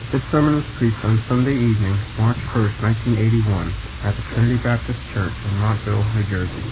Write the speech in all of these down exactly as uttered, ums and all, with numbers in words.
This sermon was preached on Sunday evening, March first, nineteen eighty-one, at the Trinity Baptist Church in Montville, New Jersey.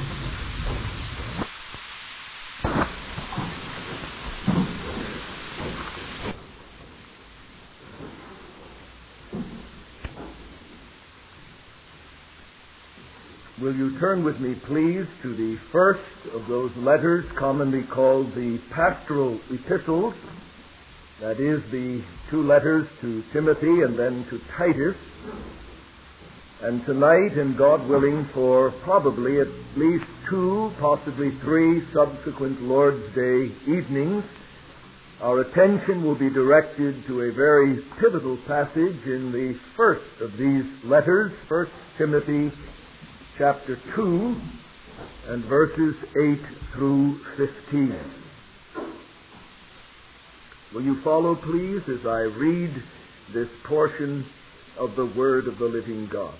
Will you turn with me, please, to the first of those letters commonly called the pastoral epistles, that is, the two letters to Timothy and then to Titus. And tonight, and God willing, for probably at least two, possibly three subsequent Lord's Day evenings, our attention will be directed to a very pivotal passage in the first of these letters, First Timothy chapter two, and verses eight through fifteen. Will you follow, please, as I read this portion of the Word of the living God?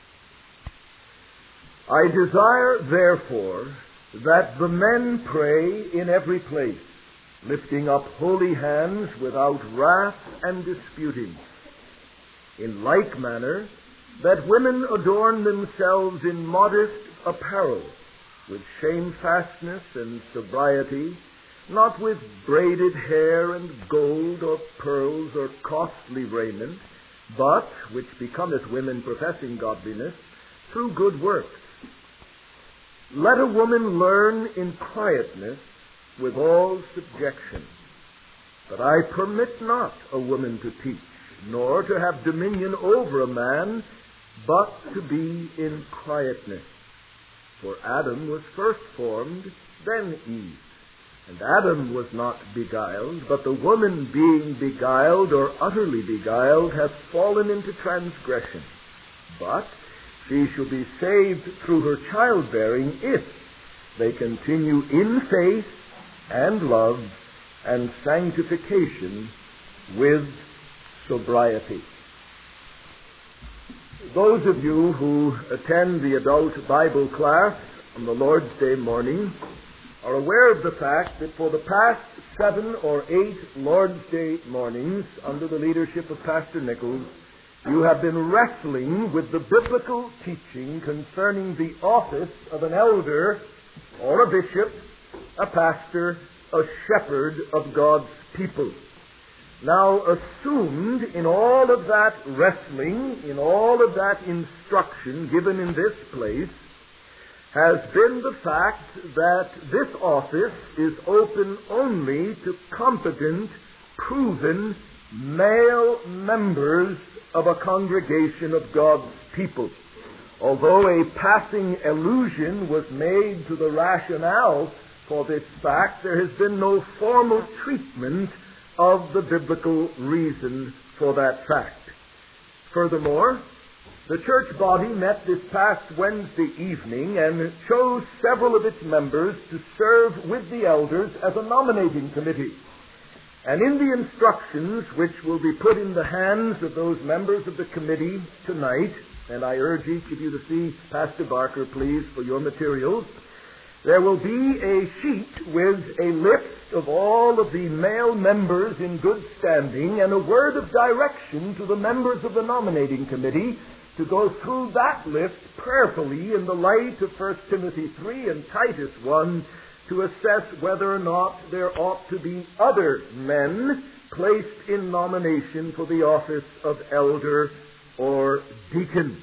I desire, therefore, that the men pray in every place, lifting up holy hands without wrath and disputing. In like manner, that women adorn themselves in modest apparel, with shamefastness and sobriety, not with braided hair and gold or pearls or costly raiment, but, which becometh women professing godliness, through good works. Let a woman learn in quietness with all subjection. But I permit not a woman to teach, nor to have dominion over a man, but to be in quietness. For Adam was first formed, then Eve. And Adam was not beguiled, but the woman being beguiled or utterly beguiled hath fallen into transgression. But she shall be saved through her childbearing if they continue in faith and love and sanctification with sobriety. Those of you who attend the adult Bible class on the Lord's Day morning are aware of the fact that for the past seven or eight Lord's Day mornings, under the leadership of Pastor Nichols, you have been wrestling with the biblical teaching concerning the office of an elder or a bishop, a pastor, a shepherd of God's people. Now, assumed in all of that wrestling, in all of that instruction given in this place, has been the fact that this office is open only to competent, proven, male members of a congregation of God's people. Although a passing allusion was made to the rationale for this fact, there has been no formal treatment of the biblical reason for that fact. Furthermore, the church body met this past Wednesday evening and chose several of its members to serve with the elders as a nominating committee. And in the instructions which will be put in the hands of those members of the committee tonight, and I urge each of you to see Pastor Barker, please, for your materials, there will be a sheet with a list of all of the male members in good standing and a word of direction to the members of the nominating committee to go through that list prayerfully in the light of First Timothy three and Titus one to assess whether or not there ought to be other men placed in nomination for the office of elder or deacon.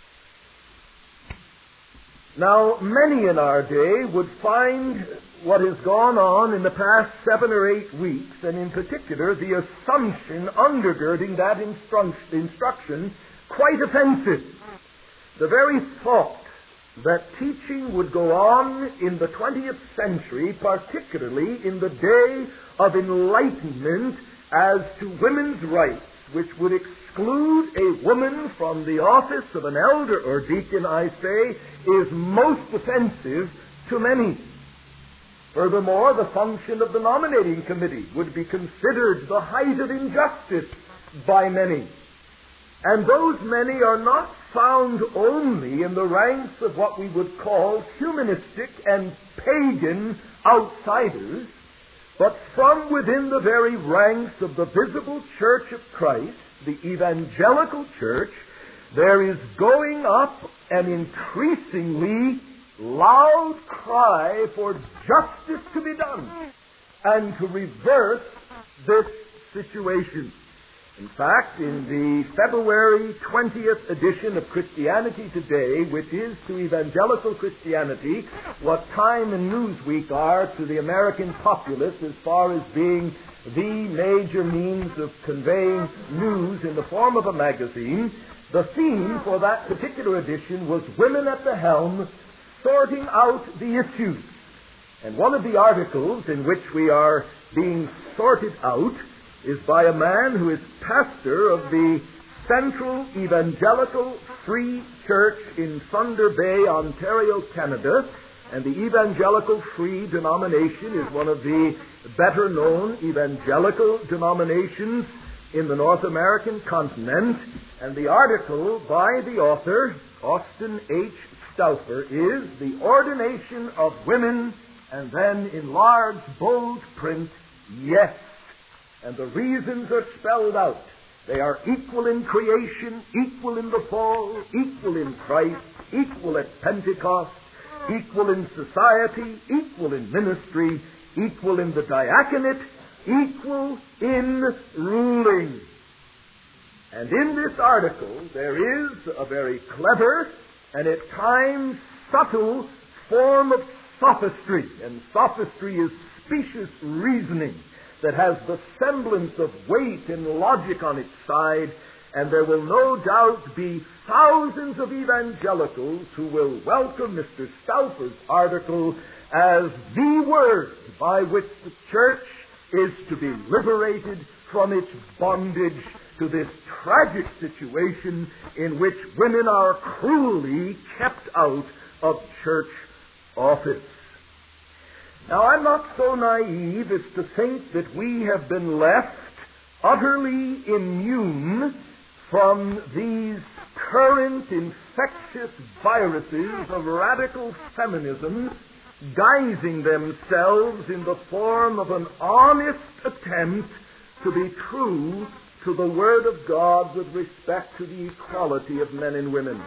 Now, many in our day would find what has gone on in the past seven or eight weeks, and in particular the assumption undergirding that instru- instruction, quite offensive. The very thought that teaching would go on in the twentieth century, particularly in the day of enlightenment as to women's rights, which would exclude a woman from the office of an elder or deacon, I say, is most offensive to many. Furthermore, the function of the nominating committee would be considered the height of injustice by many. And those many are not found only in the ranks of what we would call humanistic and pagan outsiders, but from within the very ranks of the visible church of Christ, the evangelical church, there is going up an increasingly loud cry for justice to be done and to reverse this situation. In fact, in the February twentieth edition of Christianity Today, which is to evangelical Christianity what Time and Newsweek are to the American populace as far as being the major means of conveying news in the form of a magazine, the theme for that particular edition was Women at the Helm, Sorting Out the Issues. And one of the articles in which we are being sorted out is by a man who is pastor of the Central Evangelical Free Church in Thunder Bay, Ontario, Canada. And the Evangelical Free denomination is one of the better-known evangelical denominations in the North American continent. And the article by the author, Austin H. Stauffer, is The Ordination of Women, and then in large, bold print, Yes. And the reasons are spelled out. They are equal in creation, equal in the fall, equal in Christ, equal at Pentecost, equal in society, equal in ministry, equal in the diaconate, equal in ruling. And in this article there is a very clever and at times subtle form of sophistry. And sophistry is specious reasoning that has the semblance of weight and logic on its side, and there will no doubt be thousands of evangelicals who will welcome Mister Stauffer's article as the word by which the church is to be liberated from its bondage to this tragic situation in which women are cruelly kept out of church office. Now, I'm not so naive as to think that we have been left utterly immune from these current infectious viruses of radical feminism guising themselves in the form of an honest attempt to be true to the Word of God with respect to the equality of men and women.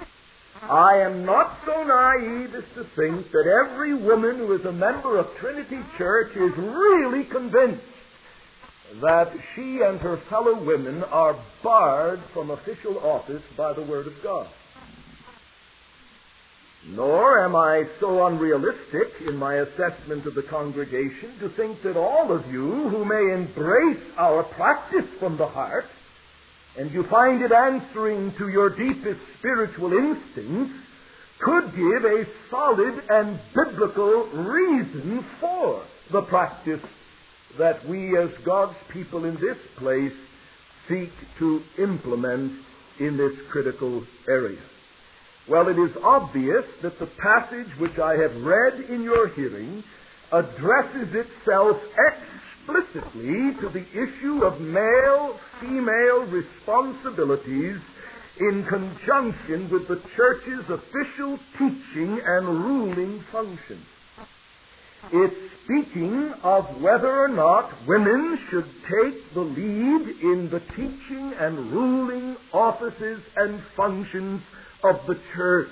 I am not so naive as to think that every woman who is a member of Trinity Church is really convinced that she and her fellow women are barred from official office by the Word of God. Nor am I so unrealistic in my assessment of the congregation to think that all of you who may embrace our practice from the heart, and you find it answering to your deepest spiritual instincts, could give a solid and biblical reason for the practice that we as God's people in this place seek to implement in this critical area. Well, it is obvious that the passage which I have read in your hearing addresses itself explicitly to the issue of male-female responsibilities in conjunction with the church's official teaching and ruling function. It's speaking of whether or not women should take the lead in the teaching and ruling offices and functions of the church.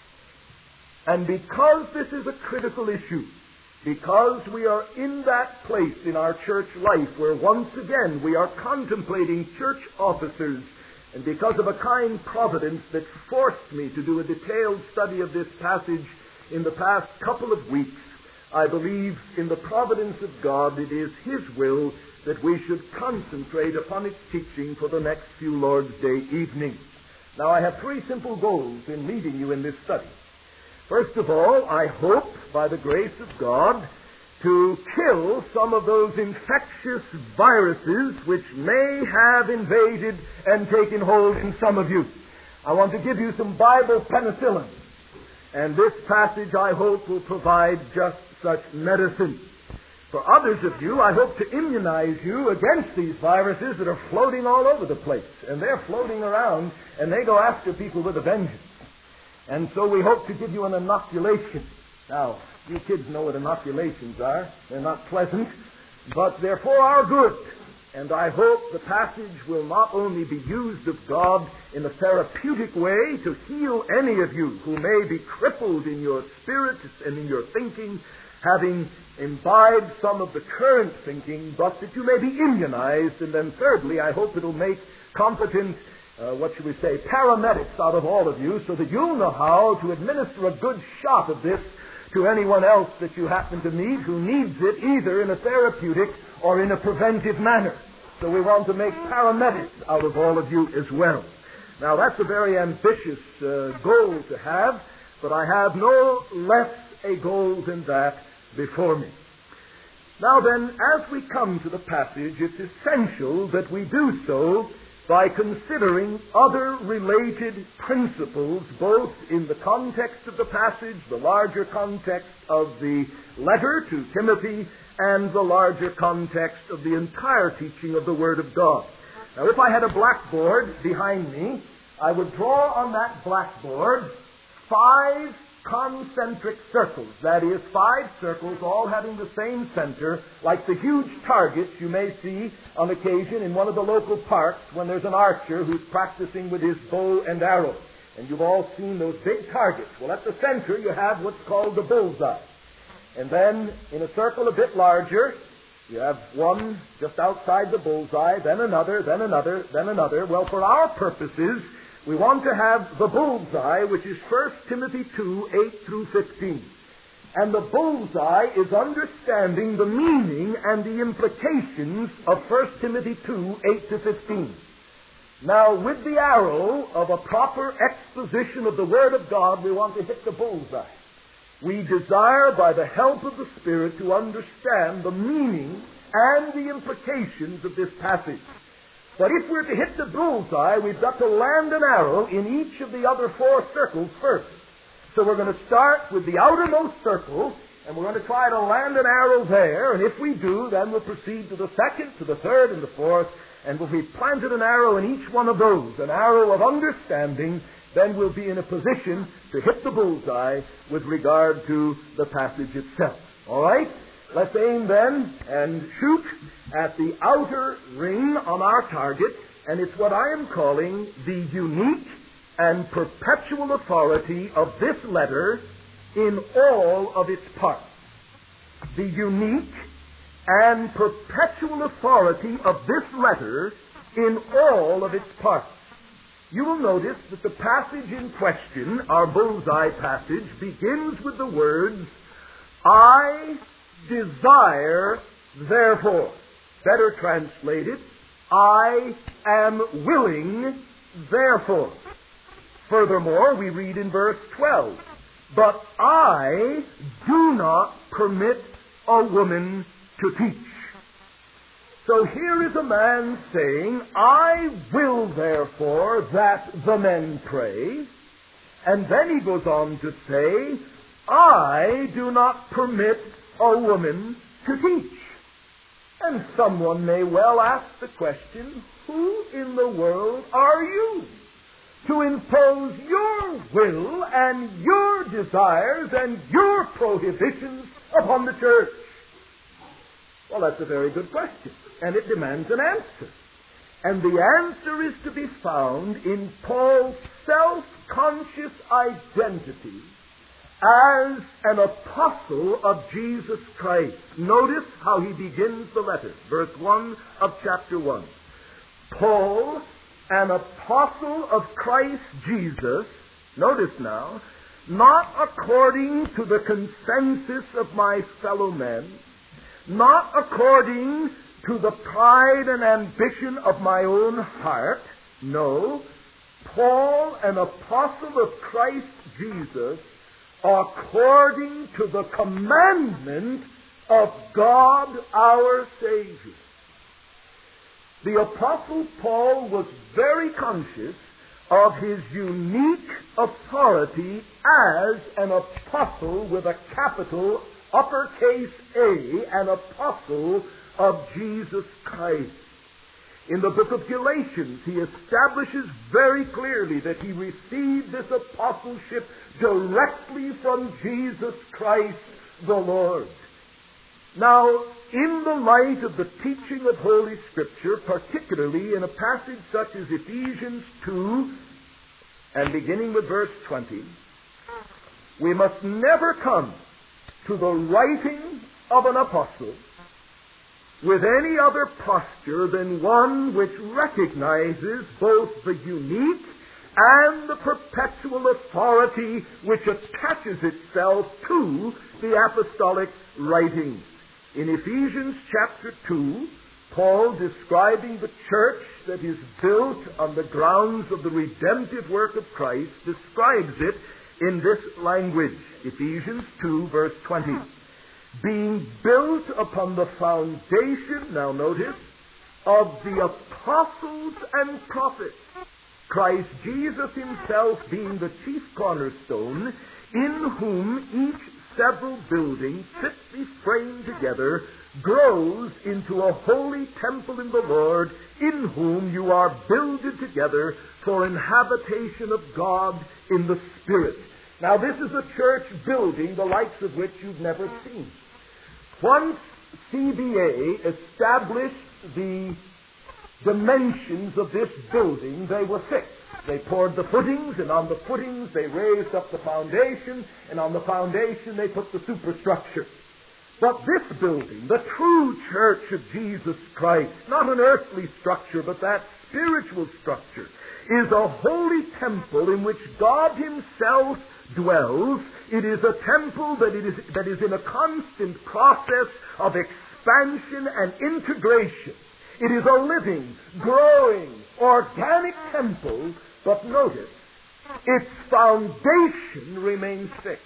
And because this is a critical issue, because we are in that place in our church life where once again we are contemplating church officers, and because of a kind providence that forced me to do a detailed study of this passage in the past couple of weeks, I believe in the providence of God it is His will that we should concentrate upon its teaching for the next few Lord's Day evenings. Now, I have three simple goals in leading you in this study. First of all, I hope, by the grace of God, to kill some of those infectious viruses which may have invaded and taken hold in some of you. I want to give you some Bible penicillin. And this passage, I hope, will provide just such medicine. For others of you, I hope to immunize you against these viruses that are floating all over the place. And they're floating around, and they go after people with a vengeance. And so we hope to give you an inoculation. Now, you kids know what inoculations are. They're not pleasant, but they're for our good. And I hope the passage will not only be used of God in a therapeutic way to heal any of you who may be crippled in your spirit and in your thinking, having imbibed some of the current thinking, but that you may be immunized. And then thirdly, I hope it'll make competent, uh, what should we say, paramedics out of all of you, so that you'll know how to administer a good shot of this to anyone else that you happen to meet who needs it, either in a therapeutic or in a preventive manner. So we want to make paramedics out of all of you as well. Now, that's a very ambitious uh, goal to have, but I have no less a goal than that before me. Now then, as we come to the passage, it's essential that we do so by considering other related principles, both in the context of the passage, the larger context of the letter to Timothy, and the larger context of the entire teaching of the Word of God. Now, if I had a blackboard behind me, I would draw on that blackboard five concentric circles. That is, five circles all having the same center, like the huge targets you may see on occasion in one of the local parks when there's an archer who's practicing with his bow and arrow. And you've all seen those big targets. Well, at the center you have what's called the bullseye. And then, in a circle a bit larger, you have one just outside the bullseye, then another, then another, then another. Well, for our purposes, we want to have the bullseye, which is First Timothy two, eight through fifteen. And the bullseye is understanding the meaning and the implications of First Timothy two, eight to fifteen. Now, with the arrow of a proper exposition of the Word of God, we want to hit the bullseye. We desire, by the help of the Spirit, to understand the meaning and the implications of this passage. But if we're to hit the bullseye, we've got to land an arrow in each of the other four circles first. So we're going to start with the outermost circle, and we're going to try to land an arrow there. And if we do, then we'll proceed to the second, to the third, and the fourth. And if we've planted an arrow in each one of those, an arrow of understanding, then we'll be in a position to hit the bullseye with regard to the passage itself. All right? Let's aim then and shoot at the outer ring on our target, and it's what I am calling the unique and perpetual authority of this letter in all of its parts. The unique and perpetual authority of this letter in all of its parts. You will notice that the passage in question, our bullseye passage, begins with the words, I desire, therefore. Better translated, I am willing, therefore. Furthermore, we read in verse twelve, but I do not permit a woman to teach. So here is a man saying, I will therefore that the men pray. And then he goes on to say, I do not permit a woman to teach. And someone may well ask the question, who in the world are you to impose your will and your desires and your prohibitions upon the church? Well, that's a very good question, and it demands an answer. And the answer is to be found in Paul's self-conscious identity as an apostle of Jesus Christ. Notice how he begins the letter, verse one of chapter one. Paul, an apostle of Christ Jesus, notice now, not according to the consensus of my fellow men, not according to the pride and ambition of my own heart. No, Paul, an apostle of Christ Jesus, according to the commandment of God our Savior. The Apostle Paul was very conscious of his unique authority as an apostle with a capital uppercase A, an apostle of Jesus Christ. In the book of Galatians, he establishes very clearly that he received this apostleship directly from Jesus Christ the Lord. Now, in the light of the teaching of Holy Scripture, particularly in a passage such as Ephesians two, and beginning with verse twenty, we must never come to the writing of an apostle with any other posture than one which recognizes both the unique and the perpetual authority which attaches itself to the apostolic writings. In Ephesians chapter two, Paul, describing the church that is built on the grounds of the redemptive work of Christ, describes it in this language. Ephesians two, verse twenty. Being built upon the foundation, now notice, of the apostles and prophets, Christ Jesus himself being the chief cornerstone, in whom each several building, fitly framed together, grows into a holy temple in the Lord, in whom you are builded together for an habitation of God in the Spirit. Now this is a church building the likes of which you've never seen. Once C B A established the dimensions of this building, they were fixed. They poured the footings, and on the footings they raised up the foundation, and on the foundation they put the superstructure. But this building, the true church of Jesus Christ, not an earthly structure, but that spiritual structure, is a holy temple in which God himself dwells. It is a temple that, it is, that is in a constant process of expansion and integration. It is a living, growing, organic temple, but notice, its foundation remains fixed.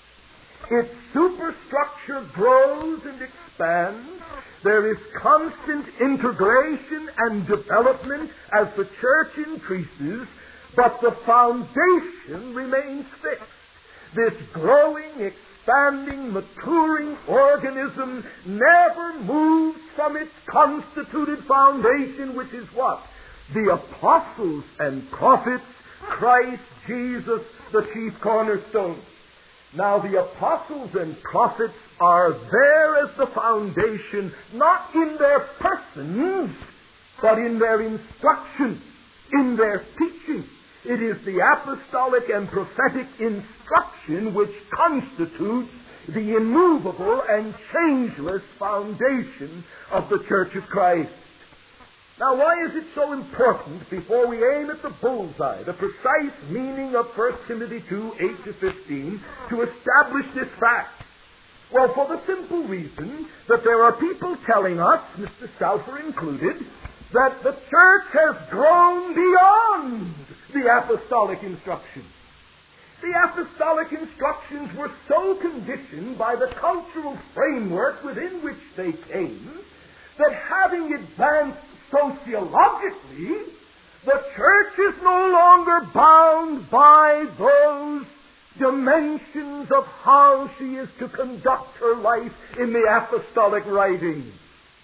Its superstructure grows and expands. There is constant integration and development as the church increases, but the foundation remains fixed. This growing, expanding, maturing organism never moves from its constituted foundation, which is what? The apostles and prophets, Christ Jesus, the chief cornerstone. Now, the apostles and prophets are there as the foundation, not in their persons, but in their instruction, in their teaching. It is the apostolic and prophetic instruction which constitutes the immovable and changeless foundation of the Church of Christ. Now, why is it so important, before we aim at the bullseye, the precise meaning of First Timothy two, eight to fifteen, to establish this fact? Well, for the simple reason that there are people telling us, Mister Stauffer included, that the church has grown beyond the apostolic instructions. The apostolic instructions were so conditioned by the cultural framework within which they came that, having advanced sociologically, the church is no longer bound by those dimensions of how she is to conduct her life in the apostolic writings.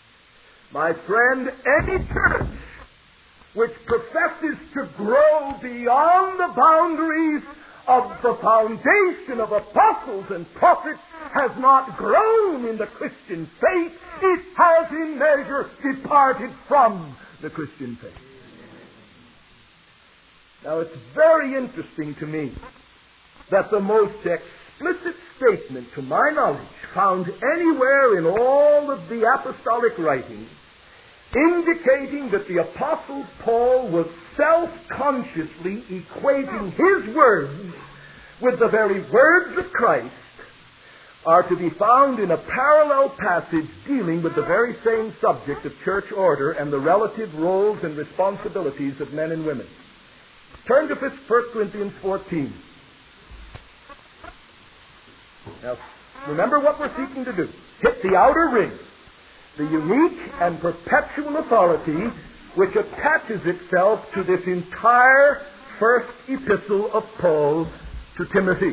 My friend, any church which professes to grow beyond the boundaries of the foundation of apostles and prophets has not grown in the Christian faith. It has in measure departed from the Christian faith. Now, it's very interesting to me that the most explicit statement, to my knowledge, found anywhere in all of the apostolic writings, indicating that the Apostle Paul was self-consciously equating his words with the very words of Christ, are to be found in a parallel passage dealing with the very same subject of church order and the relative roles and responsibilities of men and women. Turn to First Corinthians fourteen. Now, remember what we're seeking to do. Hit the outer ring, the unique and perpetual authority which attaches itself to this entire first epistle of Paul to Timothy.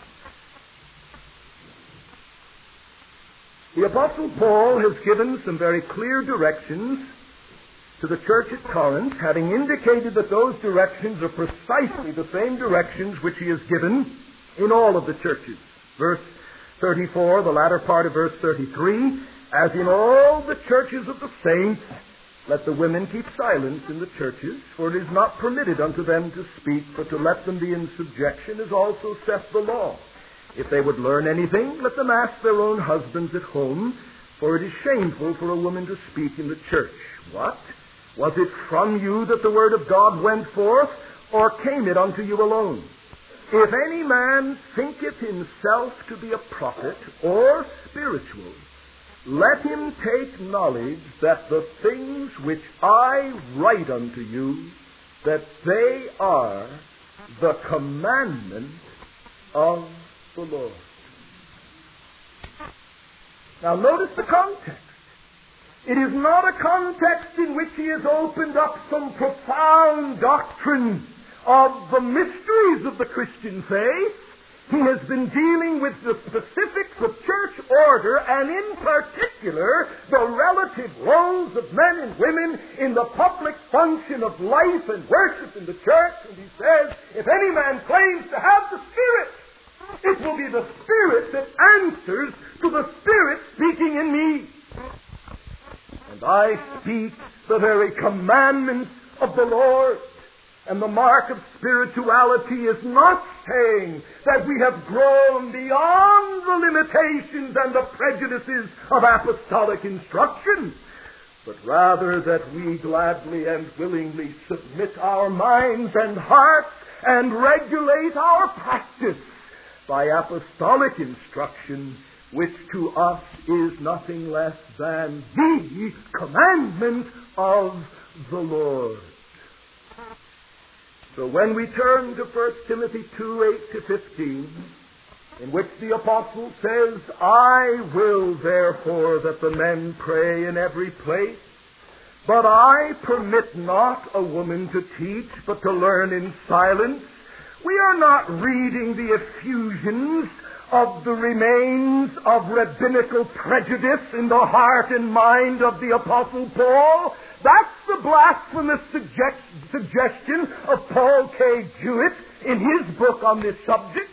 The Apostle Paul has given some very clear directions to the church at Corinth, having indicated that those directions are precisely the same directions which he has given in all of the churches. Verse thirty-four, the latter part of verse thirty-three, As in all the churches of the saints, let the women keep silence in the churches, for it is not permitted unto them to speak, but to let them be in subjection, as also saith the law. If they would learn anything, let them ask their own husbands at home, for it is shameful for a woman to speak in the church. What? Was it from you that the word of God went forth, or came it unto you alone? If any man thinketh himself to be a prophet or spiritual, let him take knowledge that the things which I write unto you, that they are the commandment of the Lord. Now notice the context. It is not a context in which he has opened up some profound doctrine of the mysteries of the Christian faith. He has been dealing with the specifics of church order, and in particular, the relative roles of men and women in the public function of life and worship in the church. And he says, if any man claims to have the Spirit, it will be the Spirit that answers to the Spirit speaking in me. And I speak the very commandments of the Lord. And the mark of spirituality is not saying that we have grown beyond the limitations and the prejudices of apostolic instruction, but rather that we gladly and willingly submit our minds and hearts and regulate our practice by apostolic instruction, which to us is nothing less than the commandment of the Lord. So when we turn to First Timothy two, eight to fifteen, in which the apostle says, I will therefore that the men pray in every place, but I permit not a woman to teach, but to learn in silence, we are not reading the effusions of the remains of rabbinical prejudice in the heart and mind of the Apostle Paul. That's the blasphemous suggest- suggestion of Paul K. Jewett in his book on this subject.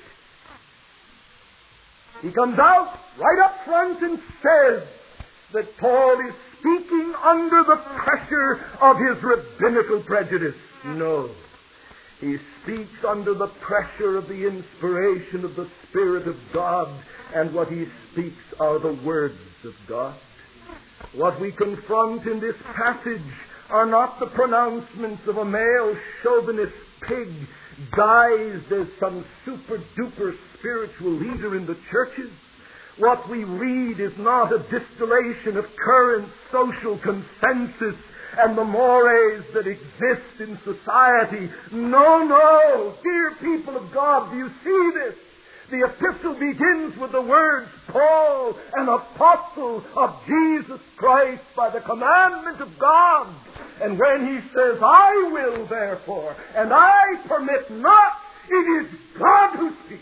He comes out right up front and says that Paul is speaking under the pressure of his rabbinical prejudice. No. He speaks under the pressure of the inspiration of the Spirit of God, and what he speaks are the words of God. What we confront in this passage are not the pronouncements of a male chauvinist pig guised as some super-duper spiritual leader in the churches. What we read is not a distillation of current social consensus and the mores that exist in society. No, no, dear people of God, do you see this? The epistle begins with the words, Paul, an apostle of Jesus Christ by the commandment of God. And when he says, I will therefore, and I permit not, it is God who speaks.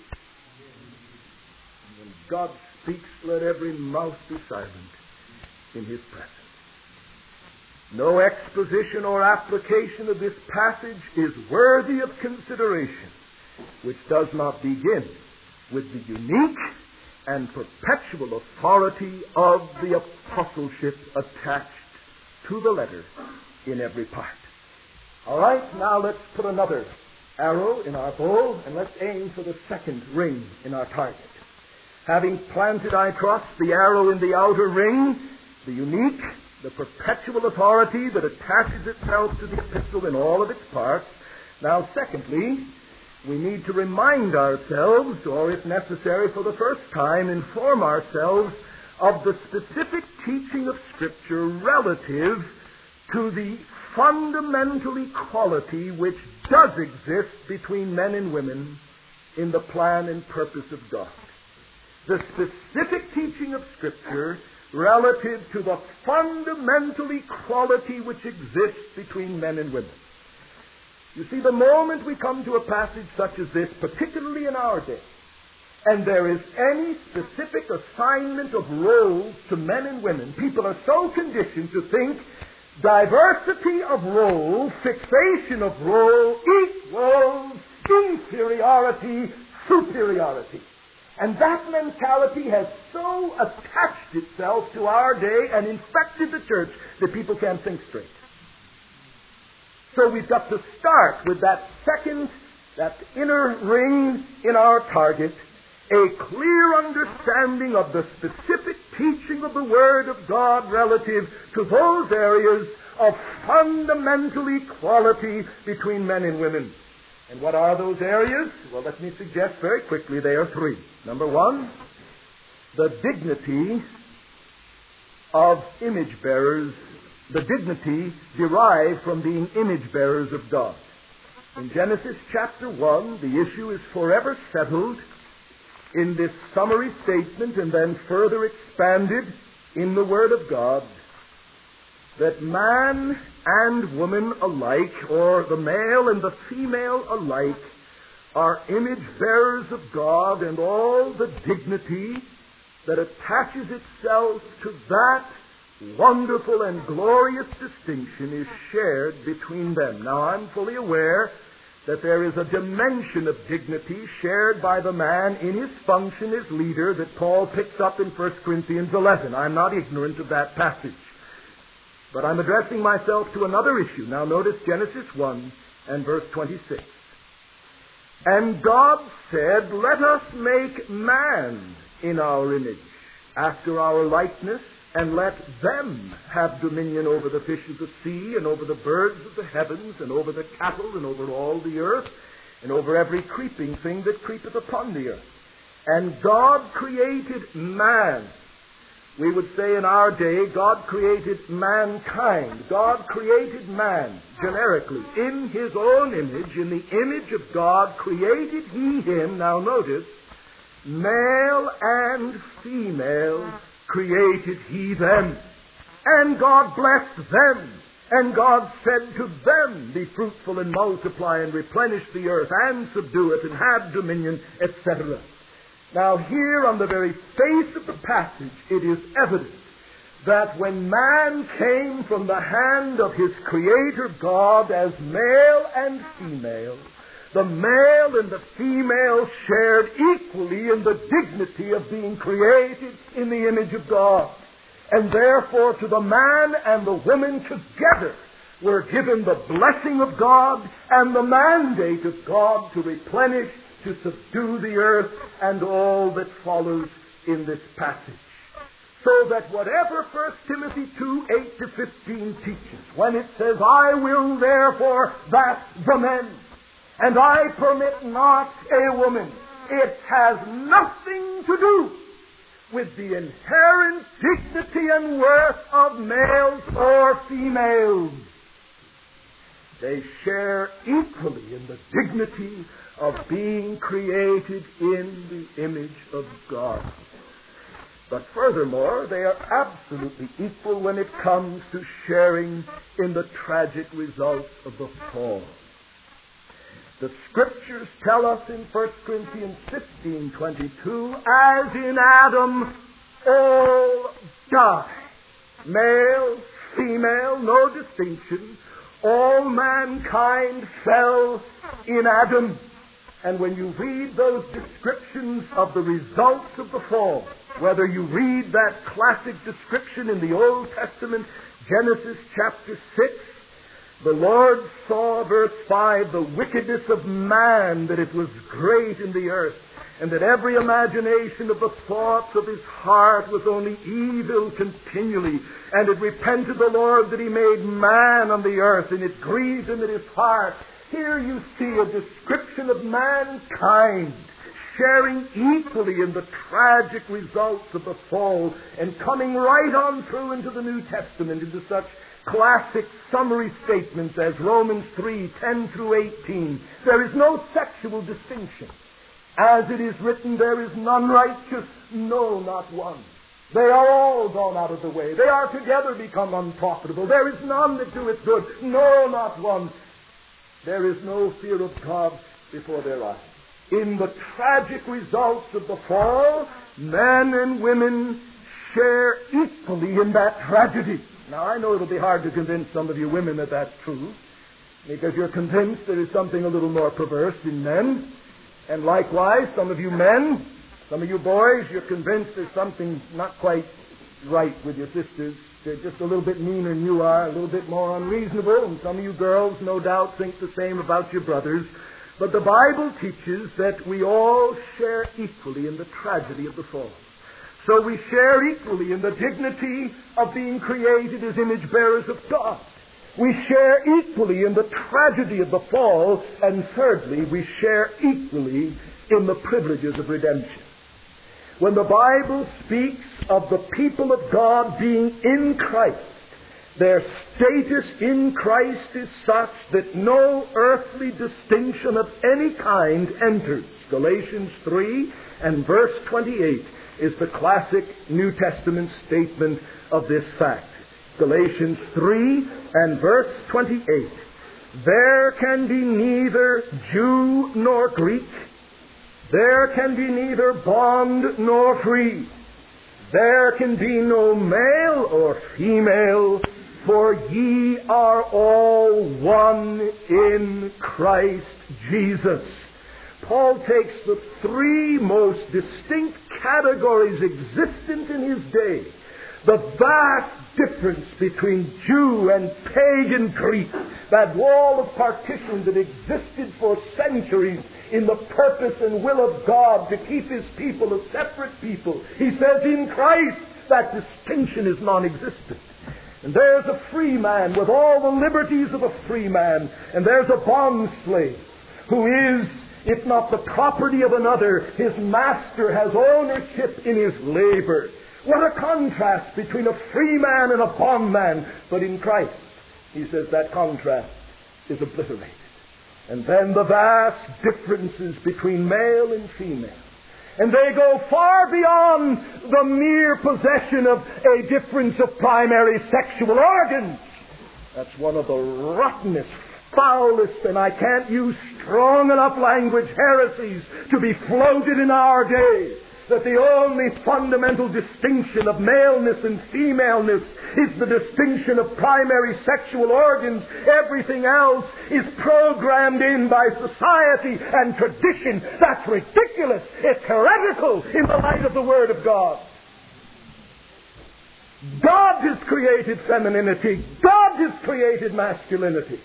And when God speaks, let every mouth be silent in his presence. No exposition or application of this passage is worthy of consideration which does not begin with the unique and perpetual authority of the apostleship attached to the letter in every part. All right, now let's put another arrow in our bow, and let's aim for the second ring in our target. Having planted, I trust, the arrow in the outer ring, the unique, the perpetual authority that attaches itself to the epistle in all of its parts. Now, secondly, we need to remind ourselves, or if necessary for the first time, inform ourselves of the specific teaching of Scripture relative to the fundamental equality which does exist between men and women in the plan and purpose of God. The specific teaching of Scripture relative to the fundamental equality which exists between men and women. You see, the moment we come to a passage such as this, particularly in our day, and there is any specific assignment of roles to men and women, people are so conditioned to think diversity of role, fixation of role, equals inferiority, superiority. And that mentality has so attached itself to our day and infected the church that people can't think straight. So we've got to start with that second, that inner ring in our target, a clear understanding of the specific teaching of the Word of God relative to those areas of fundamental equality between men and women. And what are those areas? Well, let me suggest very quickly they are three. Number one, the dignity of image bearers, the dignity derived from being image bearers of God. In Genesis chapter one, the issue is forever settled in this summary statement and then further expanded in the Word of God, that man and woman alike, or the male and the female alike, are image bearers of God, and all the dignity that attaches itself to that wonderful and glorious distinction is shared between them. Now, I'm fully aware that there is a dimension of dignity shared by the man in his function as leader that Paul picks up in First Corinthians eleven. I'm not ignorant of that passage. But I'm addressing myself to another issue. Now notice Genesis one and verse twenty-six. And God said, let us make man in our image, after our likeness, and let them have dominion over the fish of the sea, and over the birds of the heavens, and over the cattle, and over all the earth, and over every creeping thing that creepeth upon the earth. And God created man. We would say in our day, God created mankind. God created man, generically. In His own image, in the image of God, created He him. Now notice, male and female created He them. And God blessed them. And God said to them, be fruitful and multiply and replenish the earth and subdue it and have dominion, et cetera. Now here on the very face of the passage, it is evident that when man came from the hand of his Creator God as male and female, the male and the female shared equally in the dignity of being created in the image of God. And therefore to the man and the woman together were given the blessing of God and the mandate of God to replenish, to subdue the earth, and all that follows in this passage. So that whatever First Timothy two, eight to fifteen teaches, when it says, I will therefore that the men, and I permit not a woman, it has nothing to do with the inherent dignity and worth of males or females. They share equally in the dignity of being created in the image of God. But furthermore, they are absolutely equal when it comes to sharing in the tragic results of the fall. The Scriptures tell us in First Corinthians fifteen twenty-two, as in Adam all die, male, female, no distinction, all mankind fell in Adam. And when you read those descriptions of the results of the fall, whether you read that classic description in the Old Testament, Genesis chapter six, the Lord saw, verse five, the wickedness of man, that it was great in the earth, and that every imagination of the thoughts of his heart was only evil continually. And it repented the Lord that He made man on the earth, and it grieved Him in His heart. Here you see a description of mankind sharing equally in the tragic results of the fall, and coming right on through into the New Testament, into such classic summary statements as Romans three, ten through eighteen. There is no sexual distinction. As it is written, there is none righteous, no, not one. They are all gone out of the way. They are together become unprofitable. There is none that doeth good, no, not one. There is no fear of God before their eyes. In the tragic results of the fall, men and women share equally in that tragedy. Now, I know it'll be hard to convince some of you women that that's true, because you're convinced there is something a little more perverse in men. And likewise, some of you men, Some of you boys, you're convinced there's something not quite right with your sisters. They're just a little bit meaner than you are, a little bit more unreasonable. And some of you girls, no doubt, think the same about your brothers. But the Bible teaches that we all share equally in the tragedy of the fall. So we share equally in the dignity of being created as image bearers of God. We share equally in the tragedy of the fall. And thirdly, we share equally in the privileges of redemption. When the Bible speaks of the people of God being in Christ, their status in Christ is such that no earthly distinction of any kind enters. Galatians three and verse twenty-eight is the classic New Testament statement of this fact. Galatians three and verse twenty-eight. There can be neither Jew nor Greek. There can be neither bond nor free. There can be no male or female, for ye are all one in Christ Jesus. Paul takes the three most distinct categories existent in his day. The vast difference between Jew and pagan Greek, that wall of partition that existed for centuries in the purpose and will of God to keep His people a separate people. He says in Christ that distinction is non-existent. And there's a free man with all the liberties of a free man, and there's a bond slave who is, if not the property of another, his master has ownership in his labor. What a contrast between a free man and a bondman. But in Christ, he says that contrast is obliterated. And then the vast differences between male and female. And they go far beyond the mere possession of a difference of primary sexual organs. That's one of the rottenest, foulest, and I can't use strong enough language, heresies to be floated in our day. That the only fundamental distinction of maleness and femaleness is the distinction of primary sexual organs. Everything else is programmed in by society and tradition. That's ridiculous. It's heretical in the light of the Word of God. God has created femininity. God has created masculinity.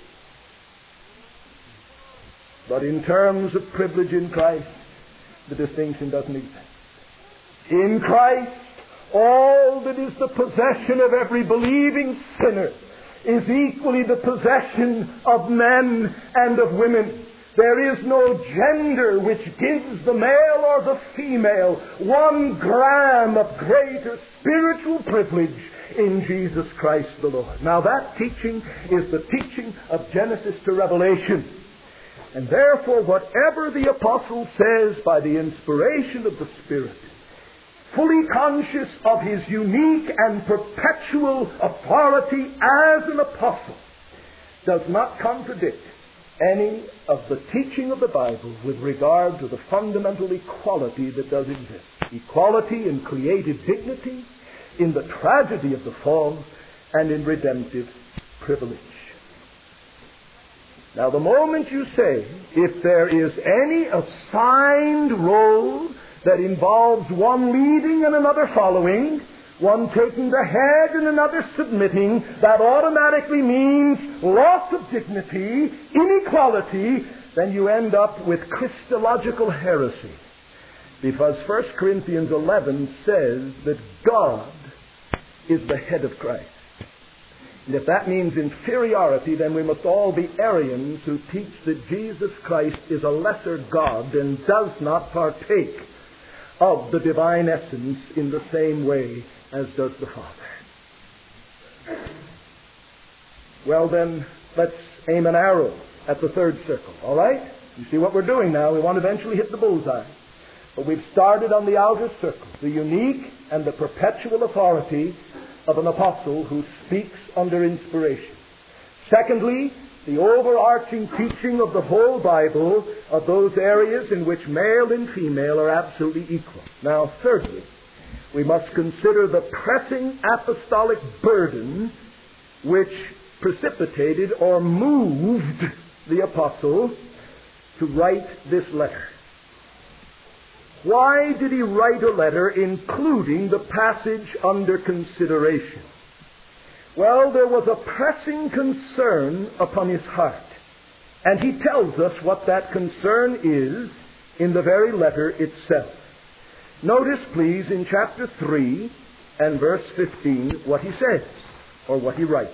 But in terms of privilege in Christ, the distinction doesn't exist. In Christ, all that is the possession of every believing sinner is equally the possession of men and of women. There is no gender which gives the male or the female one gram of greater spiritual privilege in Jesus Christ the Lord. Now that teaching is the teaching of Genesis to Revelation. And therefore, whatever the Apostle says by the inspiration of the Spirit, fully conscious of his unique and perpetual authority as an apostle, does not contradict any of the teaching of the Bible with regard to the fundamental equality that does exist. Equality in created dignity, in the tragedy of the fall, and in redemptive privilege. Now, the moment you say, if there is any assigned role that involves one leading and another following, one taking the head and another submitting, that automatically means loss of dignity, inequality, then you end up with Christological heresy. Because First Corinthians eleven says that God is the head of Christ. And if that means inferiority, then we must all be Arians who teach that Jesus Christ is a lesser God and does not partake of the divine essence in the same way as does the Father. Well then, let's aim an arrow at the third circle, all right? You see what we're doing now. We want to eventually hit the bullseye. But we've started on the outer circle, the unique and the perpetual authority of an apostle who speaks under inspiration. Secondly, the overarching teaching of the whole Bible of those areas in which male and female are absolutely equal. Now, thirdly, we must consider the pressing apostolic burden which precipitated or moved the apostle to write this letter. Why did he write a letter including the passage under consideration? Well, there was a pressing concern upon his heart. And he tells us what that concern is in the very letter itself. Notice, please, in chapter three and verse fifteen, what he says, or what he writes.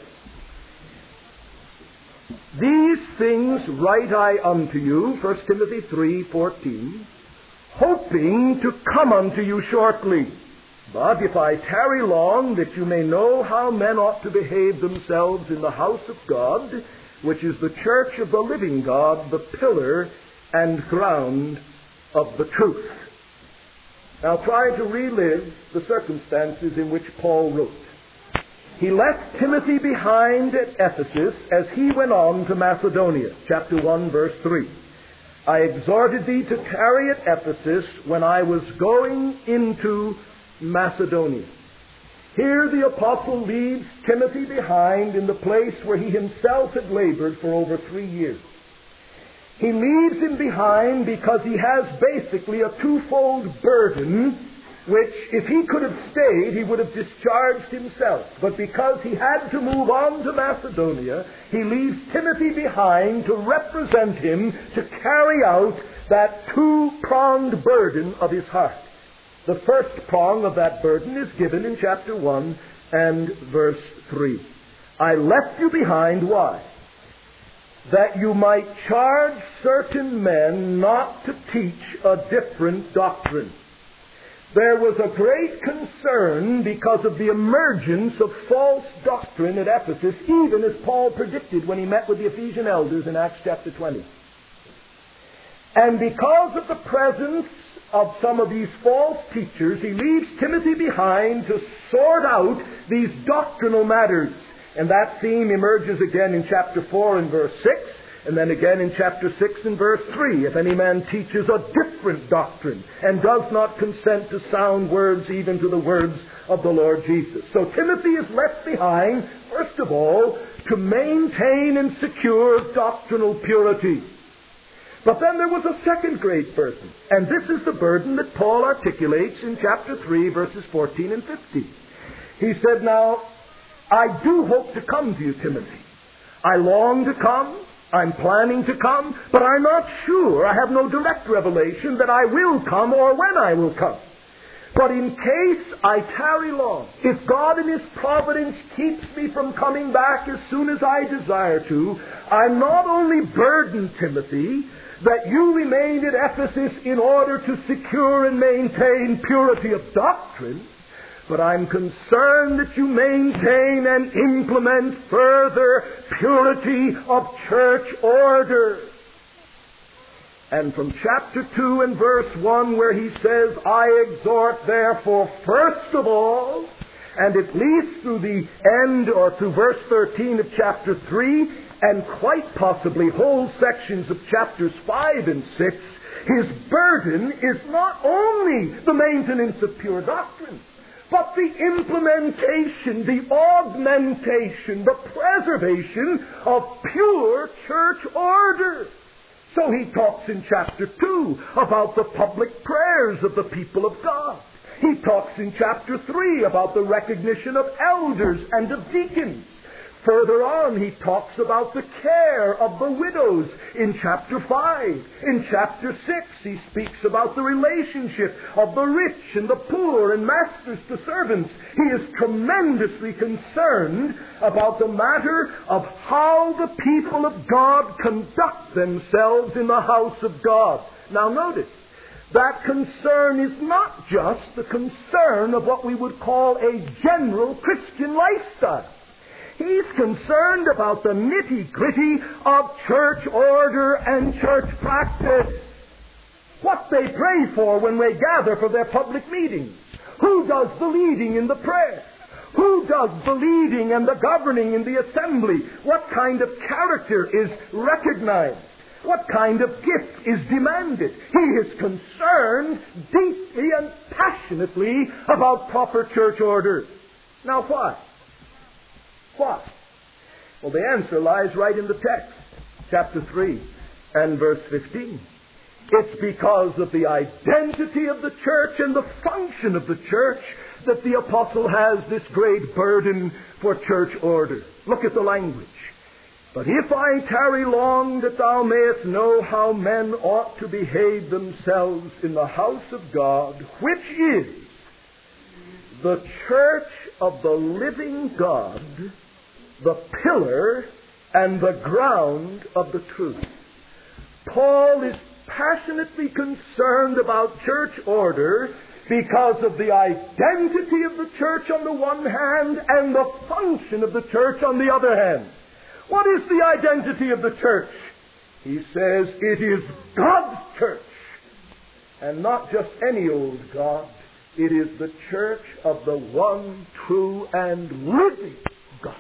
These things write I unto you, First Timothy three fourteen, hoping to come unto you shortly. But if I tarry long, that you may know how men ought to behave themselves in the house of God, which is the church of the living God, the pillar and ground of the truth. Now try to relive the circumstances in which Paul wrote. He left Timothy behind at Ephesus as he went on to Macedonia. Chapter one, verse three. I exhorted thee to tarry at Ephesus when I was going into Macedonia. Here the apostle leaves Timothy behind in the place where he himself had labored for over three years. He leaves him behind because he has basically a twofold burden, which if he could have stayed, he would have discharged himself. But because he had to move on to Macedonia, he leaves Timothy behind to represent him, to carry out that two-pronged burden of his heart. The first prong of that burden is given in chapter one and verse three. I left you behind, why? That you might charge certain men not to teach a different doctrine. There was a great concern because of the emergence of false doctrine at Ephesus, even as Paul predicted when he met with the Ephesian elders in Acts chapter twenty. And because of the presence of some of these false teachers, he leaves Timothy behind to sort out these doctrinal matters. And that theme emerges again in chapter four and verse six, and then again in chapter six and verse three. If any man teaches a different doctrine and does not consent to sound words even to the words of the Lord Jesus. So Timothy is left behind, first of all, to maintain and secure doctrinal purity. But then there was a second great burden, and this is the burden that Paul articulates in chapter three, verses fourteen and fifteen. He said, now, I do hope to come to you, Timothy. I long to come. I'm planning to come, but I'm not sure. I have no direct revelation that I will come or when I will come. But in case I tarry long, if God in His providence keeps me from coming back as soon as I desire to, I'm not only burdened, Timothy, that you remain at Ephesus in order to secure and maintain purity of doctrine, but I'm concerned that you maintain and implement further purity of church order. And from chapter two and verse one, where he says, I exhort therefore first of all, and at least through the end or through verse thirteen of chapter three, and quite possibly whole sections of chapters five and six, his burden is not only the maintenance of pure doctrine, but the implementation, the augmentation, the preservation of pure church order. So he talks in chapter two about the public prayers of the people of God. He talks in chapter three about the recognition of elders and of deacons. Further on, he talks about the care of the widows in chapter five. In chapter six, he speaks about the relationship of the rich and the poor and masters to servants. He is tremendously concerned about the matter of how the people of God conduct themselves in the house of God. Now notice, that concern is not just the concern of what we would call a general Christian lifestyle. He's concerned about the nitty-gritty of church order and church practice. What they pray for when they gather for their public meetings. Who does the leading in the prayer? Who does the leading and the governing in the assembly? What kind of character is recognized? What kind of gift is demanded? He is concerned deeply and passionately about proper church order. Now why? What? Well, the answer lies right in the text, chapter three and verse fifteen. It's because of the identity of the church and the function of the church that the apostle has this great burden for church order. Look at the language. But if I tarry long, that thou mayest know how men ought to behave themselves in the house of God, which is the church of the living God, the pillar and the ground of the truth. Paul is passionately concerned about church order because of the identity of the church on the one hand and the function of the church on the other hand. What is the identity of the church? He says it is God's church, and not just any old God. It is the church of the one true and living God.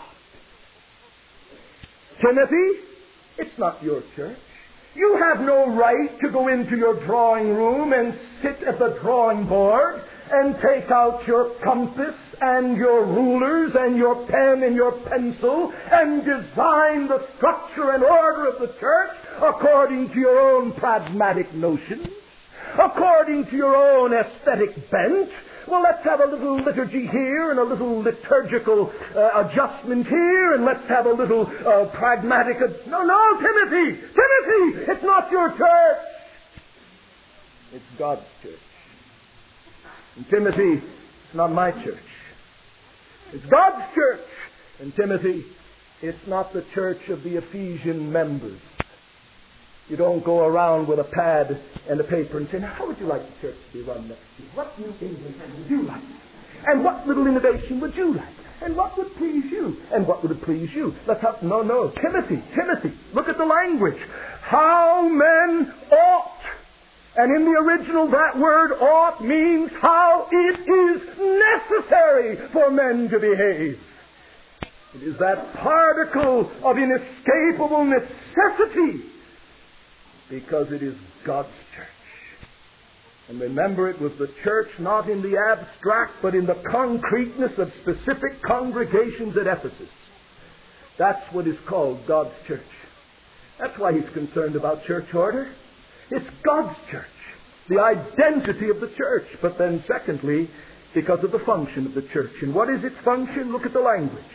Timothy, it's not your church. You have no right to go into your drawing room and sit at the drawing board and take out your compass and your rulers and your pen and your pencil and design the structure and order of the church according to your own pragmatic notions, according to your own aesthetic bent. Well, let's have a little liturgy here and a little liturgical uh, adjustment here, and let's have a little uh, pragmatic... Ad- no, no, Timothy! Timothy! It's not your church! It's God's church. And Timothy, it's not my church. It's God's church. And Timothy, it's not the church of the Ephesian members. You don't go around with a pad and a paper and say, now, how would you like the church to be run next year? What new things would you like? And what little innovation would you like? And what would please you? And what would please you? Let's have, no, no. Timothy, Timothy, look at the language. How men ought. And in the original, that word ought means how it is necessary for men to behave. It is that particle of inescapable necessity, because it is God's church. And remember, it was the church not in the abstract, but in the concreteness of specific congregations at Ephesus. That's what is called God's church. That's why he's concerned about church order. It's God's church, the identity of the church. But then secondly, because of the function of the church. And what is its function? Look at the language.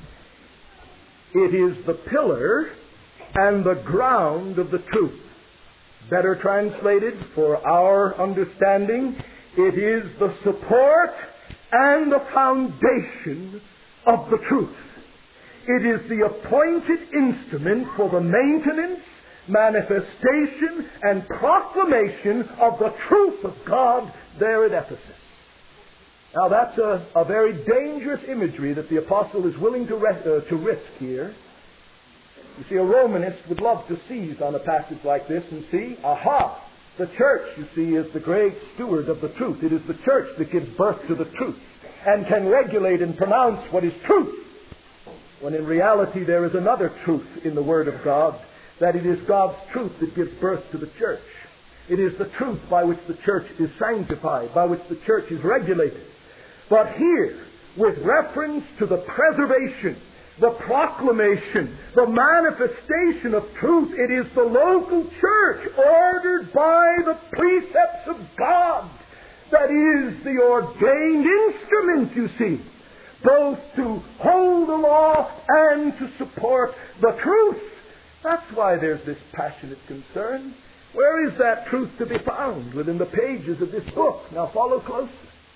It is the pillar and the ground of the truth. Better translated for our understanding, it is the support and the foundation of the truth. It is the appointed instrument for the maintenance, manifestation, and proclamation of the truth of God there at Ephesus. Now that's a, a very dangerous imagery that the apostle is willing to, re- uh, to risk here. You see, a Romanist would love to seize on a passage like this and see, aha, the church, you see, is the great steward of the truth. It is the church that gives birth to the truth and can regulate and pronounce what is truth. When in reality there is another truth in the Word of God, that it is God's truth that gives birth to the church. It is the truth by which the church is sanctified, by which the church is regulated. But here, with reference to the preservation, the proclamation, the manifestation of truth, it is the local church ordered by the precepts of God that is the ordained instrument, you see, both to hold the law and to support the truth. That's why there's this passionate concern. Where is that truth to be found? Within the pages of this book. Now follow closely.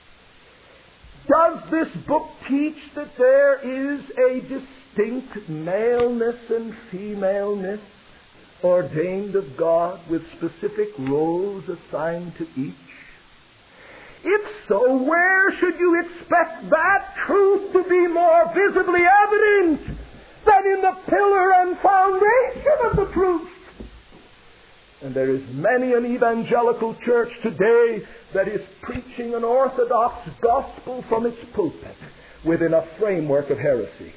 Does this book teach that there is a distinct maleness and femaleness ordained of God with specific roles assigned to each? If so, where should you expect that truth to be more visibly evident than in the pillar and foundation of the truth? And there is many an evangelical church today that is preaching an orthodox gospel from its pulpit within a framework of heresy.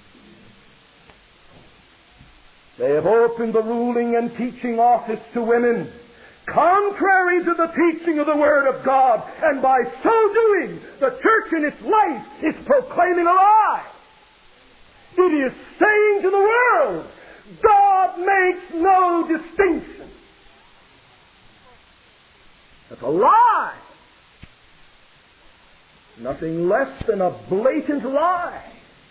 They have opened the ruling and teaching office to women, contrary to the teaching of the Word of God, and by so doing, the church in its life is proclaiming a lie. It is saying to the world, God makes no distinction. That's a lie. Nothing less than a blatant lie.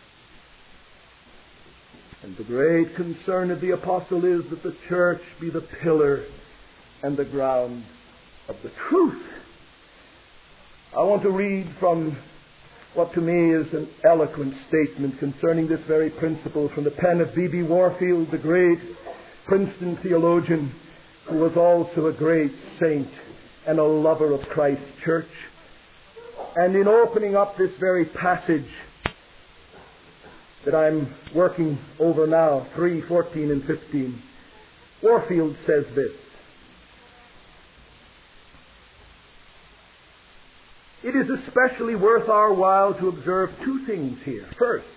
And the great concern of the apostle is that the church be the pillar and the ground of the truth. I want to read from what to me is an eloquent statement concerning this very principle from the pen of B B Warfield, the great Princeton theologian, who was also a great saint and a lover of Christ's church. And in opening up this very passage that I'm working over now, three, fourteen, and fifteen, Warfield says this: it is especially worth our while to observe two things here. First,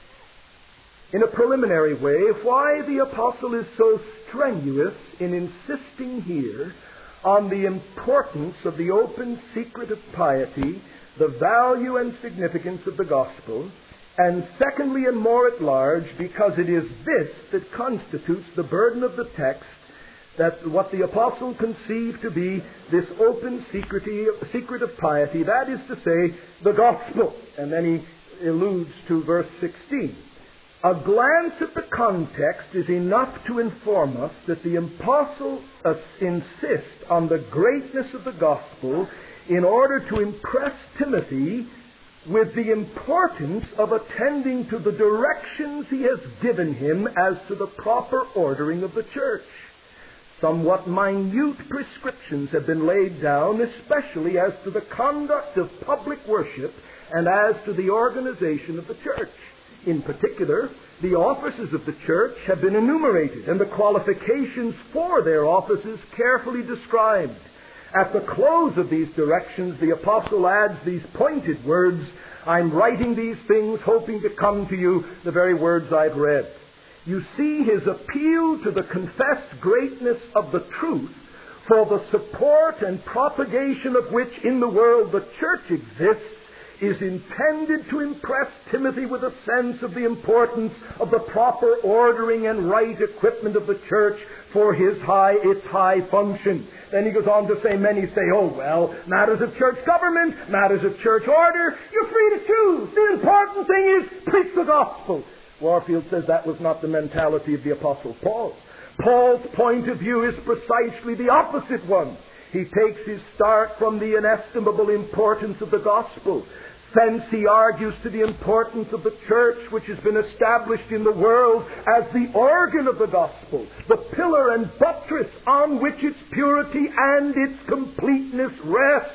in a preliminary way, why the apostle is so strenuous in insisting here on the importance of the open secret of piety, the value and significance of the gospel, and secondly and more at large, because it is this that constitutes the burden of the text, that what the apostle conceived to be this open secret of piety, that is to say, the gospel. And then he alludes to verse sixteen. A glance at the context is enough to inform us that the apostle uh, insists on the greatness of the gospel in order to impress Timothy with the importance of attending to the directions he has given him as to the proper ordering of the church. Somewhat minute prescriptions have been laid down, especially as to the conduct of public worship and as to the organization of the church. In particular, the offices of the church have been enumerated and the qualifications for their offices carefully described. At the close of these directions, the apostle adds these pointed words: I'm writing these things hoping to come to you, the very words I've read. You see his appeal to the confessed greatness of the truth, for the support and propagation of which in the world the church exists, is intended to impress Timothy with a sense of the importance of the proper ordering and right equipment of the church for his high, its high function. Then he goes on to say, many say, oh, well, matters of church government, matters of church order, you're free to choose. The important thing is preach the gospel. Warfield says that was not the mentality of the Apostle Paul. Paul's point of view is precisely the opposite one. He takes his start from the inestimable importance of the gospel. Thence he argues to the importance of the church, which has been established in the world as the organ of the gospel, the pillar and buttress on which its purity and its completeness rests.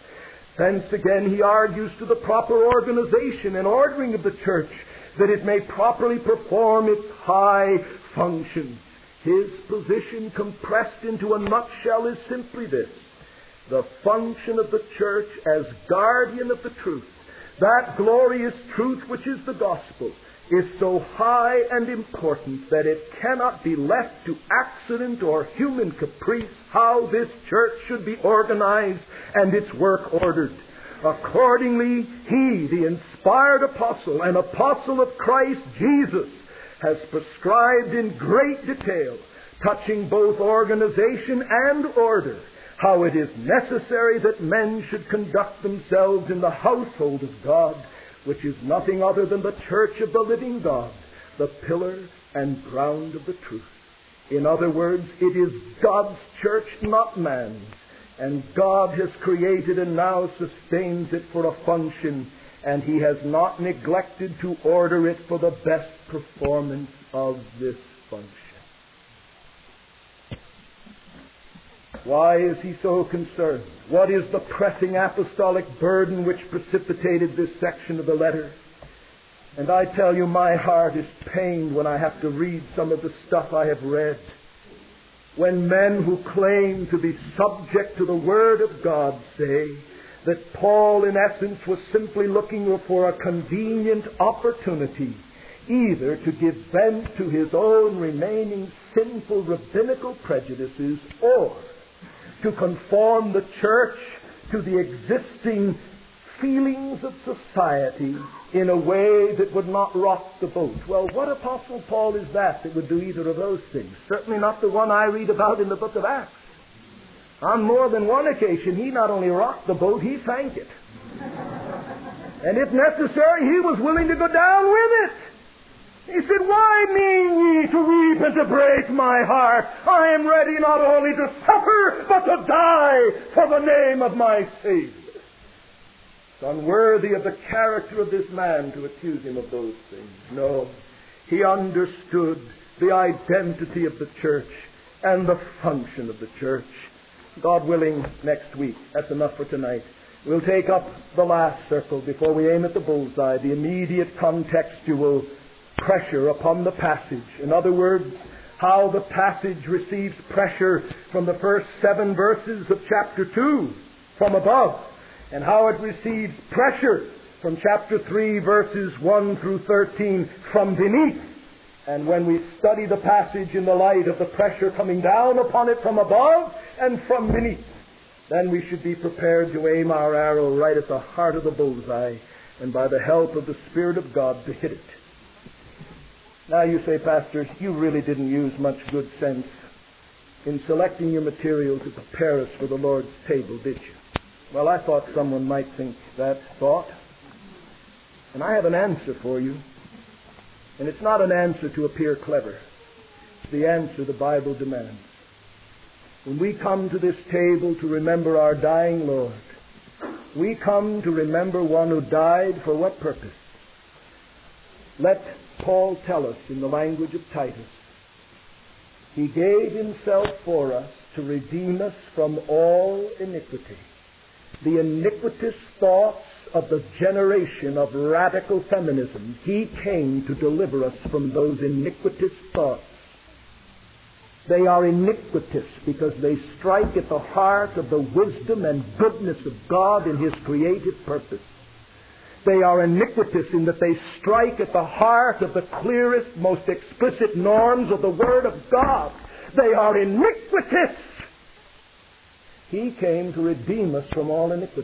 Thence again he argues to the proper organization and ordering of the church, that it may properly perform its high functions. His position compressed into a nutshell is simply this: the function of the church as guardian of the truth, that glorious truth which is the gospel, is so high and important that it cannot be left to accident or human caprice how this church should be organized and its work ordered. Accordingly, he, the inspired apostle, an apostle of Christ Jesus, has prescribed in great detail, touching both organization and order, how it is necessary that men should conduct themselves in the household of God, which is nothing other than the church of the living God, the pillar and ground of the truth. In other words, it is God's church, not man's. And God has created and now sustains it for a function, and He has not neglected to order it for the best performance of this function. Why is he so concerned? What is the pressing apostolic burden which precipitated this section of the letter? And I tell you, my heart is pained when I have to read some of the stuff I have read. When men who claim to be subject to the Word of God say that Paul, in essence, was simply looking for a convenient opportunity either to give vent to his own remaining sinful rabbinical prejudices or to conform the church to the existing feelings of society in a way that would not rock the boat. Well, what Apostle Paul is that that would do either of those things? Certainly not the one I read about in the book of Acts. On more than one occasion, he not only rocked the boat, he sank it. And if necessary, he was willing to go down with it. He said, why mean ye to weep and to break my heart? I am ready not only to suffer, but to die for the name of my Savior. It's unworthy of the character of this man to accuse him of those things. No, he understood the identity of the church and the function of the church. God willing, next week, that's enough for tonight, we'll take up the last circle before we aim at the bullseye, the immediate contextual pressure upon the passage. In other words, how the passage receives pressure from the first seven verses of chapter two from above, and how it receives pressure from chapter three verses one through thirteen from beneath. And when we study the passage in the light of the pressure coming down upon it from above and from beneath, then we should be prepared to aim our arrow right at the heart of the bullseye, and by the help of the Spirit of God to hit it. Now you say, Pastor, you really didn't use much good sense in selecting your material to prepare us for the Lord's table, did you? Well, I thought someone might think that thought. And I have an answer for you. And it's not an answer to appear clever. It's the answer the Bible demands. When we come to this table to remember our dying Lord, we come to remember one who died for what purpose? Let Paul tell us in the language of Titus. He gave himself for us to redeem us from all iniquity. The iniquitous thoughts of the generation of radical feminism. He came to deliver us from those iniquitous thoughts. They are iniquitous because they strike at the heart of the wisdom and goodness of God in His creative purpose. They are iniquitous in that they strike at the heart of the clearest, most explicit norms of the Word of God. They are iniquitous. He came to redeem us from all iniquity.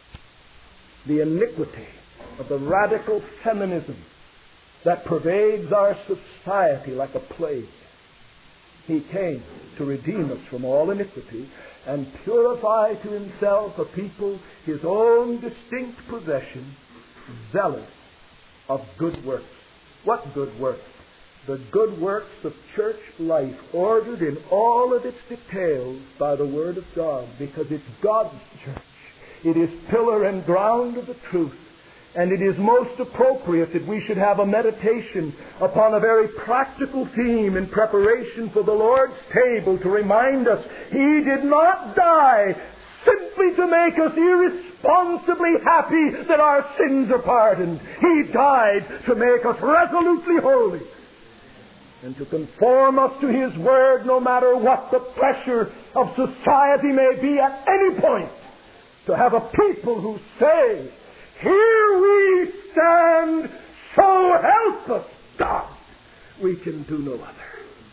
The iniquity of the radical feminism that pervades our society like a plague. He came to redeem us from all iniquity and purify to Himself a people, His own distinct possession, zealous of good works. What good works? The good works of church life, ordered in all of its details by the Word of God, because it's God's church. It is pillar and ground of the truth. And it is most appropriate that we should have a meditation upon a very practical theme in preparation for the Lord's table to remind us He did not die simply to make us irresponsibly happy that our sins are pardoned. He died to make us resolutely holy and to conform us to His Word no matter what the pressure of society may be at any point. To have a people who say, here we stand, so help us God. We can do no other.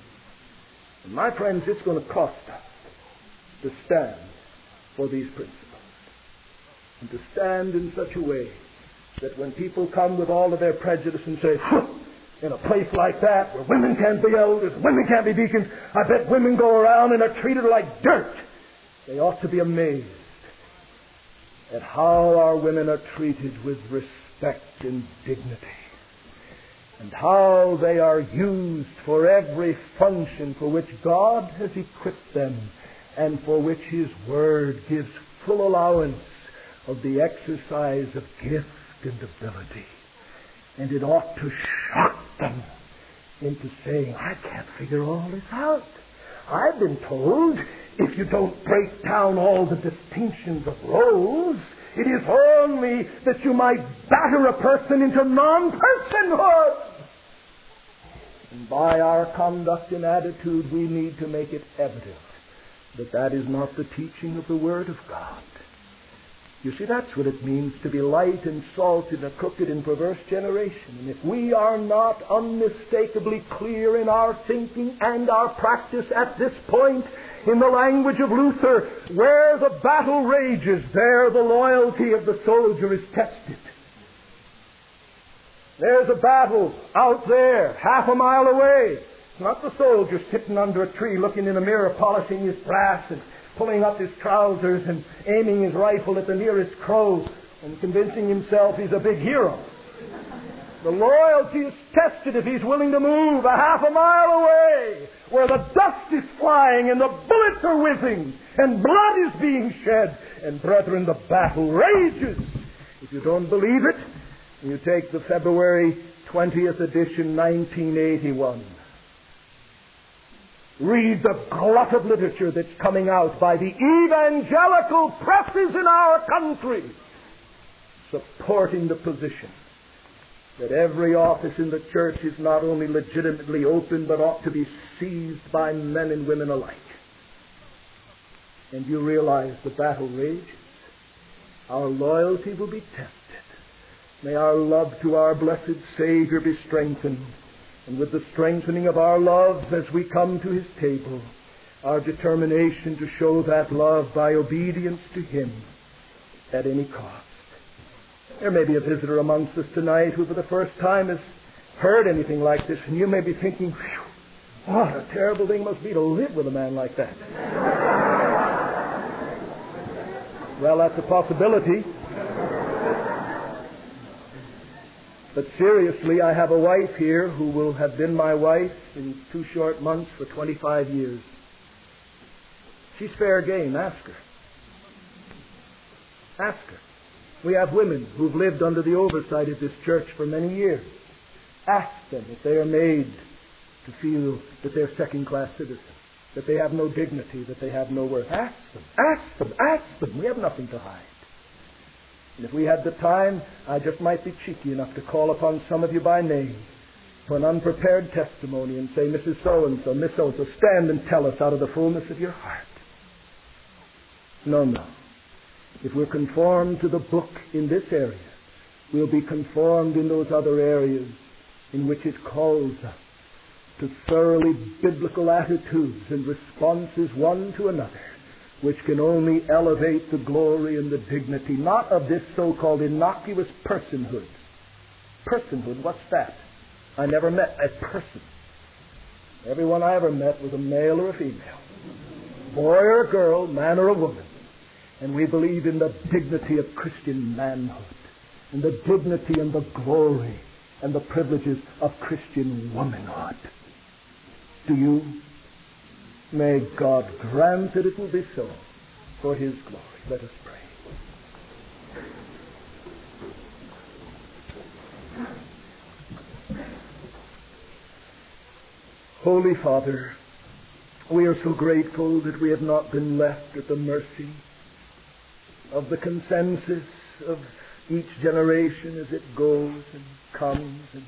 And my friends, it's going to cost us to stand for these principles. And to stand in such a way that when people come with all of their prejudice and say, in a place like that where women can't be elders, women can't be deacons, I bet women go around and are treated like dirt. They ought to be amazed at how our women are treated with respect and dignity, and how they are used for every function for which God has equipped them, and for which His Word gives full allowance of the exercise of gift and ability. And it ought to shock them into saying, I can't figure all this out. I've been told if you don't break down all the distinctions of roles, it is only that you might batter a person into non-personhood. And by our conduct and attitude, we need to make it evident that that is not the teaching of the Word of God. You see, that's what it means to be light and salt in a crooked and perverse generation. And if we are not unmistakably clear in our thinking and our practice at this point, in the language of Luther, where the battle rages, there the loyalty of the soldier is tested. There's a battle out there, half a mile away. It's not the soldier sitting under a tree looking in a mirror, polishing his brass and pulling up his trousers and aiming his rifle at the nearest crow and convincing himself he's a big hero. The loyalty is tested if he's willing to move a half a mile away where the dust is flying and the bullets are whizzing and blood is being shed. And brethren, the battle rages. If you don't believe it, you take the February twentieth edition, nineteen eighty-one. Read the glut of literature that's coming out by the evangelical presses in our country supporting the position that every office in the church is not only legitimately open but ought to be seized by men and women alike. And you realize the battle rages. Our loyalty will be tested. May our love to our blessed Savior be strengthened. And with the strengthening of our love as we come to His table, our determination to show that love by obedience to Him at any cost. There may be a visitor amongst us tonight who for the first time has heard anything like this, and you may be thinking, "Phew, what a terrible thing it must be to live with a man like that." Well, that's a possibility. But seriously, I have a wife here who will have been my wife in two short months for twenty-five years. She's fair game. Ask her. Ask her. We have women who've lived under the oversight of this church for many years. Ask them if they are made to feel that they're second-class citizens, that they have no dignity, that they have no worth. Ask them. Ask them. Ask them. We have nothing to hide. And if we had the time, I just might be cheeky enough to call upon some of you by name for an unprepared testimony and say, "Missus So-and-so, Miss So-and-so, stand and tell us out of the fullness of your heart." No, no. If we're conformed to the book in this area, we'll be conformed in those other areas in which it calls us to thoroughly biblical attitudes and responses one to another, which can only elevate the glory and the dignity, not of this so-called innocuous personhood. Personhood, what's that? I never met a person. Everyone I ever met was a male or a female, boy or a girl, man or a woman. And we believe in the dignity of Christian manhood, and the dignity and the glory and the privileges of Christian womanhood. Do you? May God grant that it will be so for His glory. Let us pray. Holy Father, we are so grateful that we have not been left at the mercy of the consensus of each generation as it goes and comes, and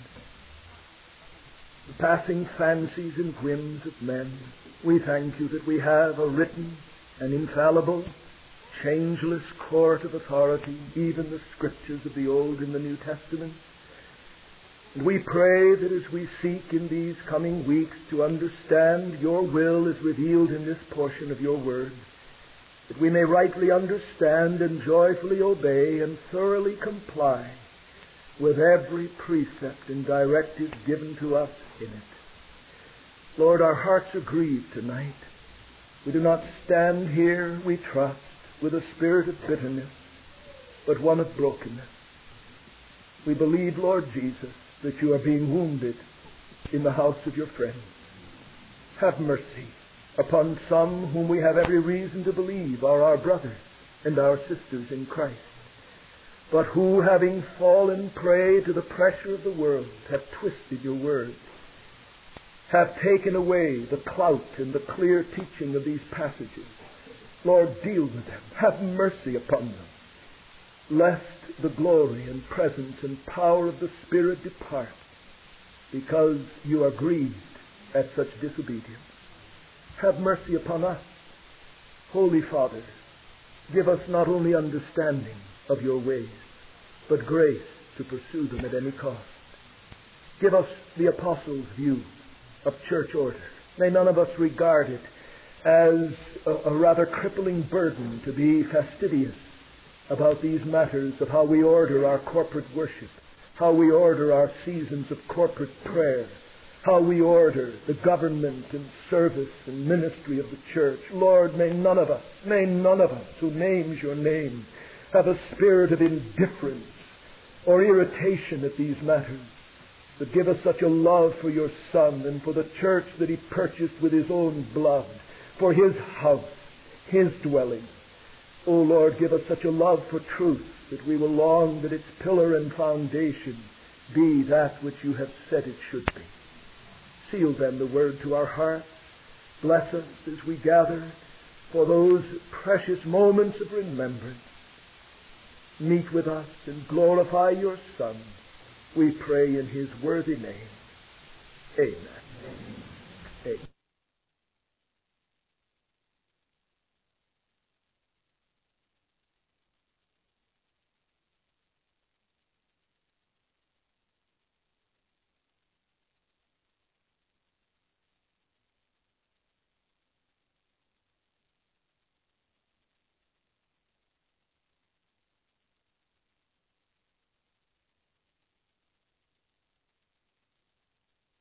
the passing fancies and whims of men. We thank you that we have a written and infallible, changeless court of authority, even the Scriptures of the Old and the New Testament. And we pray that as we seek in these coming weeks to understand your will as revealed in this portion of your Word, that we may rightly understand and joyfully obey and thoroughly comply with every precept and directive given to us in it. Lord, our hearts are grieved tonight. We do not stand here, we trust, with a spirit of bitterness, but one of brokenness. We believe, Lord Jesus, that you are being wounded in the house of your friends. Have mercy upon some whom we have every reason to believe are our brothers and our sisters in Christ, but who, having fallen prey to the pressure of the world, have twisted your word, have taken away the clout and the clear teaching of these passages. Lord, deal with them. Have mercy upon them, lest the glory and presence and power of the Spirit depart, because you are grieved at such disobedience. Have mercy upon us. Holy Father, give us not only understanding of your ways, but grace to pursue them at any cost. Give us the apostles' view of church order. May none of us regard it as a, a rather crippling burden to be fastidious about these matters of how we order our corporate worship, how we order our seasons of corporate prayer, how we order the government and service and ministry of the church. Lord, may none of us, may none of us who names your name have a spirit of indifference or irritation at these matters, but give us such a love for your Son and for the church that he purchased with his own blood, for his house, his dwelling. O Lord, give us such a love for truth that we will long that its pillar and foundation be that which you have said it should be. Seal then the word to our hearts. Bless us as we gather for those precious moments of remembrance. Meet with us and glorify your Son. We pray in his worthy name. Amen. Amen.